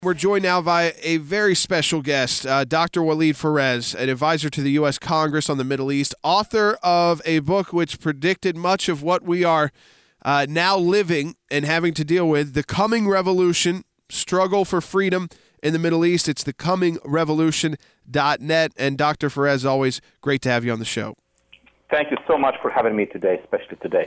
We're joined now by a very special guest, Dr. Waleed Perez, an advisor to the U.S. Congress on the Middle East, author of a book which predicted much of what we are now living and having to deal with, The Coming Revolution, Struggle for Freedom in the Middle East. It's thecomingrevolution.net. And Dr. Perez, always great to have you on the show. Thank you so much for having me today, especially today.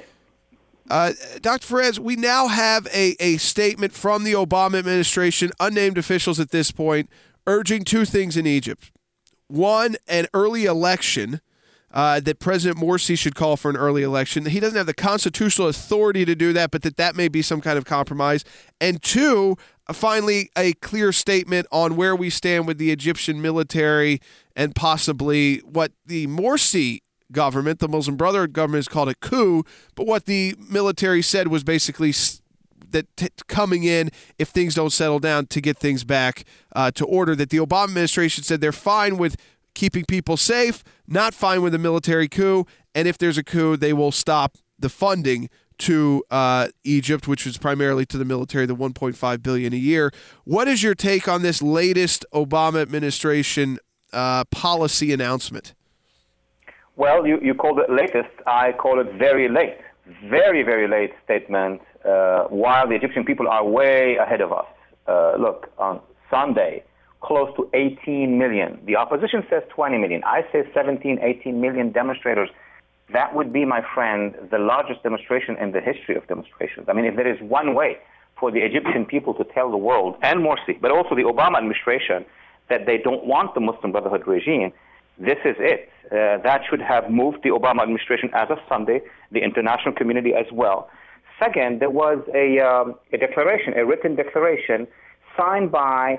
Dr. Perez, we now have a statement from the Obama administration, unnamed officials at this point, urging two things in Egypt. One, an early election, that President Morsi should call for an early election. He doesn't have the constitutional authority to do that, but that may be some kind of compromise. And two, finally, a clear statement on where we stand with the Egyptian military and possibly what the Morsi government, the Muslim Brotherhood government, has called a coup, but what the military said was basically that coming in, if things don't settle down, to get things back to order, that the Obama administration said they're fine with keeping people safe, not fine with a military coup, and if there's a coup, they will stop the funding to Egypt, which is primarily to the military, the $1.5 billion a year. What is your take on this latest Obama administration policy announcement? Well, you called it latest. I call it very late. Very, very late statement, while the Egyptian people are way ahead of us. Look, on Sunday, close to 18 million. The opposition says 20 million. I say 17, 18 million demonstrators. That would be, my friend, the largest demonstration in the history of demonstrations. I mean, if there is one way for the Egyptian people to tell the world, and Morsi, but also the Obama administration, that they don't want the Muslim Brotherhood regime, this is it. That should have moved the Obama administration as of Sunday, the international community as well. Second, there was a declaration, a written declaration, signed by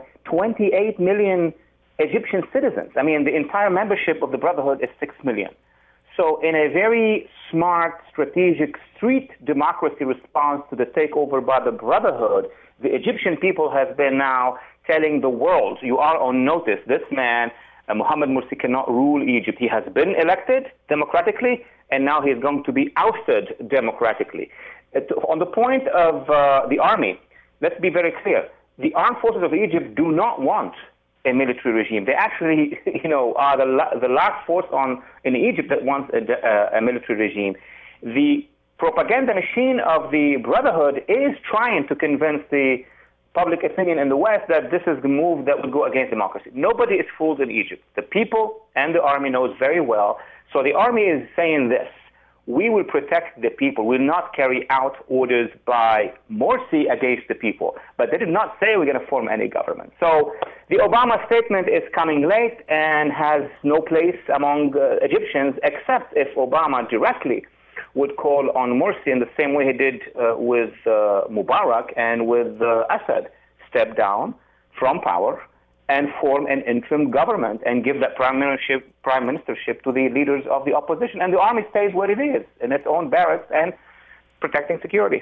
28 million Egyptian citizens. I mean, the entire membership of the Brotherhood is 6 million. So in a very smart, strategic street democracy response to the takeover by the Brotherhood, the Egyptian people have been now telling the world, you are on notice. This man, Mohamed Morsi, cannot rule Egypt. He has been elected democratically, and now he is going to be ousted democratically. On the point of the army, let's be very clear. The armed forces of Egypt do not want a military regime. They actually, are the last force in Egypt that wants a military regime. The propaganda machine of the Brotherhood is trying to convince the public opinion in the West that this is the move that would go against democracy. Nobody is fooled in Egypt. The people and the army knows very well. So the army is saying this: we will protect the people. We will not carry out orders by Morsi against the people. But they did not say we're going to form any government. So the Obama statement is coming late and has no place among Egyptians, except if Obama directly would call on Morsi in the same way he did with Mubarak and with Assad, step down from power and form an interim government and give that prime ministership to the leaders of the opposition. And the army stays where it is, in its own barracks and protecting security.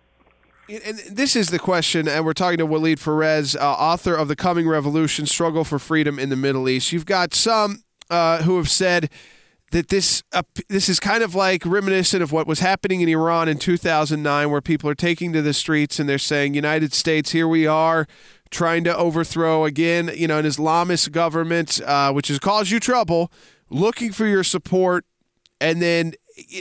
And this is the question, and we're talking to Waleed Perez, author of The Coming Revolution, Struggle for Freedom in the Middle East. You've got some who have said that this is kind of like reminiscent of what was happening in Iran in 2009, where people are taking to the streets and they're saying, United States, here we are, trying to overthrow, again, an Islamist government, which has caused you trouble, looking for your support. And then,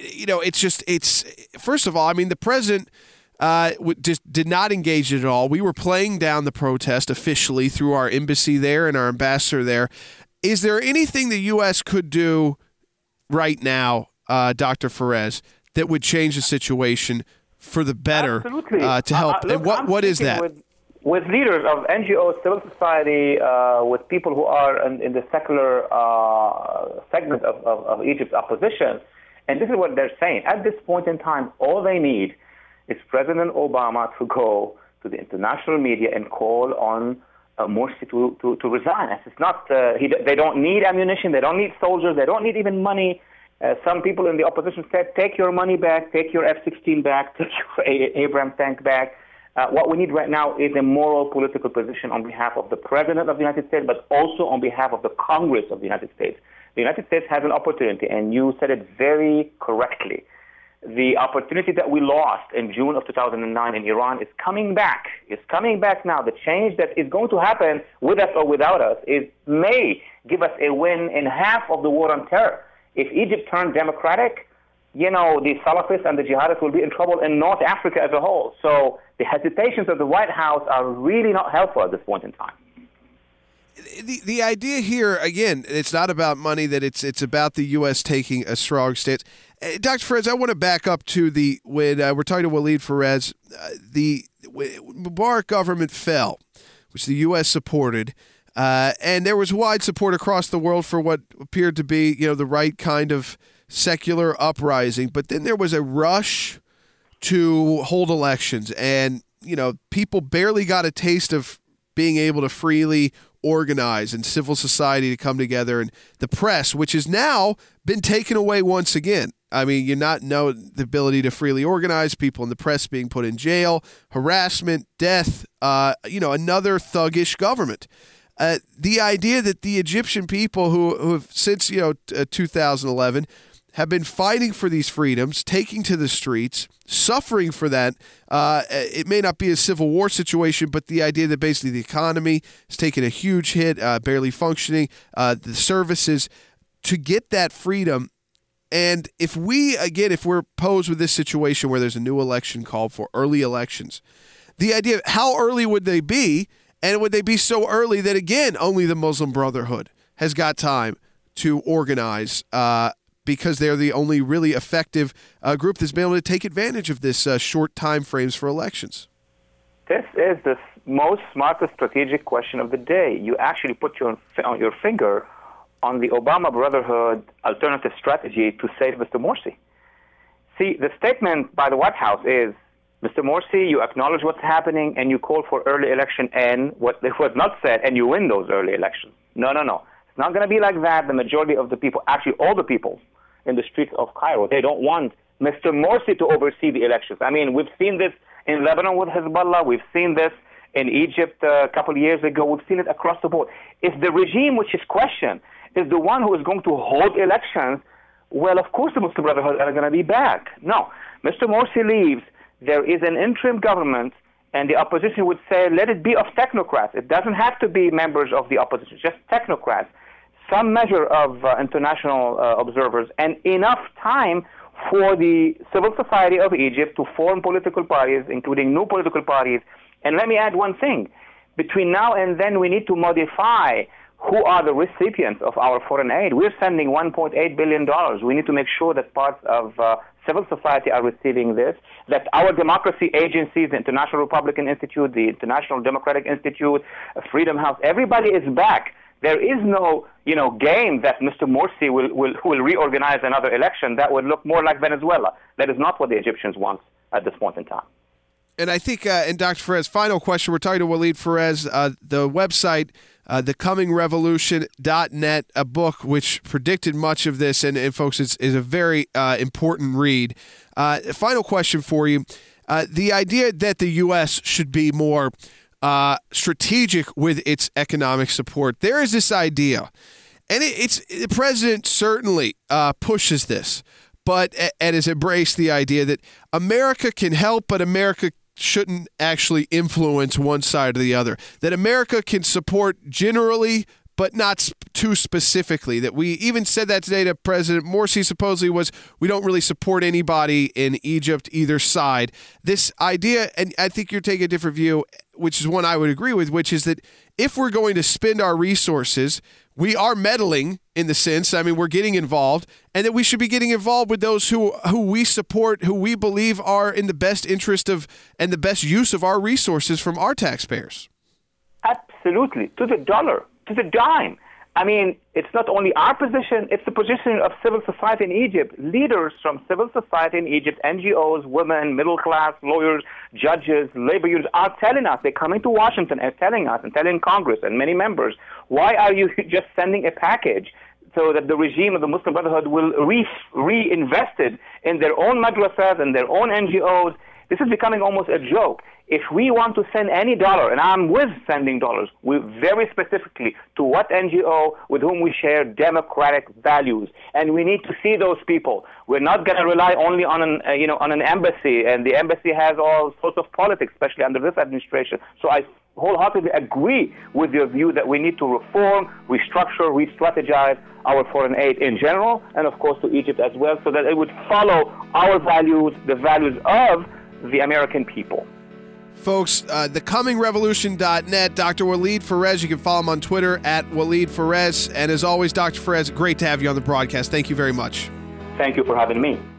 it's first of all, I mean, the president just did not engage at all. We were playing down the protest officially through our embassy there and our ambassador there. Is there anything the U.S. could do right now, Dr. Perez, that would change the situation for the better to help? Look, and what is that? With leaders of NGOs, civil society, with people who are in the secular segment of Egypt's opposition, and this is what they're saying. At this point in time, all they need is President Obama to go to the international media and call on Morsi to resign. It's not. They don't need ammunition. They don't need soldiers. They don't need even money. Some people in the opposition said, "Take your money back. Take your F-16 back. Take your Abrams tank back." What we need right now is a moral political position on behalf of the President of the United States, but also on behalf of the Congress of the United States. The United States has an opportunity, and you said it very correctly. the opportunity that we lost in June of 2009 in Iran is coming back. It's coming back now. The change that is going to happen with us or without us may give us a win in half of the war on terror. If Egypt turns democratic, the Salafists and the jihadists will be in trouble in North Africa as a whole. So the hesitations of the White House are really not helpful at this point in time. The idea here, again, it's not about money, that it's about the U.S. taking a strong stance. Dr. Fares, I want to back up to when we're talking to Waleed Fares, the Mubarak government fell, which the U.S. supported, and there was wide support across the world for what appeared to be, the right kind of secular uprising. But then there was a rush to hold elections, and people barely got a taste of being able to freely organize and civil society to come together, and the press, which has now been taken away once again. I mean, you not know the ability to freely organize, people in the press being put in jail, harassment, death, another thuggish government. The idea that the Egyptian people who have since 2011 have been fighting for these freedoms, taking to the streets, suffering for that. It may not be a civil war situation, but the idea that basically the economy has taken a huge hit, barely functioning, the services, to get that freedom. And if we're posed with this situation where there's a new election called for, early elections, the idea of how early would they be, and would they be so early that, again, only the Muslim Brotherhood has got time to organize, because they're the only really effective group that's been able to take advantage of this short time frames for elections? This is the most smartest strategic question of the day. You actually put your finger on the Obama Brotherhood alternative strategy to save Mr. Morsi. See, the statement by the White House is, Mr. Morsi, you acknowledge what's happening and you call for early election, and what was not said, and you win those early elections. No. It's not going to be like that. The majority of the people, actually all the people in the streets of Cairo, they don't want Mr. Morsi to oversee the elections. I mean, we've seen this in Lebanon with Hezbollah. We've seen this in Egypt a couple of years ago. We've seen it across the board. If the regime which is questioned is the one who is going to hold elections, well, of course the Muslim Brotherhood are going to be back. No. Mr. Morsi leaves. There is an interim government, and the opposition would say, let it be of technocrats. It doesn't have to be members of the opposition, just technocrats. Some measure of international observers, and enough time for the civil society of Egypt to form political parties, including new political parties. And let me add one thing. Between now and then, we need to modify who are the recipients of our foreign aid. We're sending $1.8 billion. We need to make sure that parts of civil society are receiving this, that our democracy agencies, the International Republican Institute, the International Democratic Institute, Freedom House, everybody is back. There is no, game that Mr. Morsi will reorganize another election. That would look more like Venezuela. That is not what the Egyptians want at this point in time. And I think, and Dr. Fares, final question. We're talking to Waleed Fares, the website, thecomingrevolution.net, a book which predicted much of this, and folks, is a very important read. Final question for you. The idea that the U.S. should be more strategic with its economic support. There is this idea, and the president certainly pushes this, and has embraced the idea that America can help, but America shouldn't actually influence one side or the other. That America can support generally, but not too specifically. That we even said that today to President Morsi, supposedly, was we don't really support anybody in Egypt, either side. This idea, and I think you're taking a different view, which is one I would agree with, which is that if we're going to spend our resources, we are meddling in the sense, we're getting involved, and that we should be getting involved with those who we support, who we believe are in the best interest of and the best use of our resources from our taxpayers. Absolutely. To the dollar, to the dime. It's not only our position, it's the position of civil society in Egypt. Leaders from civil society in Egypt, NGOs, women, middle class, lawyers, judges, labor unions are telling us, they're coming to Washington and telling us and telling Congress and many members, why are you just sending a package so that the regime of the Muslim Brotherhood will reinvest it in their own madrasas and their own NGOs? This is becoming almost a joke. if we want to send any dollar, and I'm with sending dollars, we very specifically to what NGO with whom we share democratic values, and we need to see those people. We're not going to rely only on an embassy, and the embassy has all sorts of politics, especially under this administration. So I wholeheartedly agree with your view that we need to reform, restructure, re-strategize our foreign aid in general, and of course to Egypt as well, so that it would follow our values, the values of the American people. Folks, thecomingrevolution.net, Dr. Walid Pharez. You can follow him on Twitter at Walid Pharez. And as always, Dr. Pharez, great to have you on the broadcast. Thank you very much. Thank you for having me.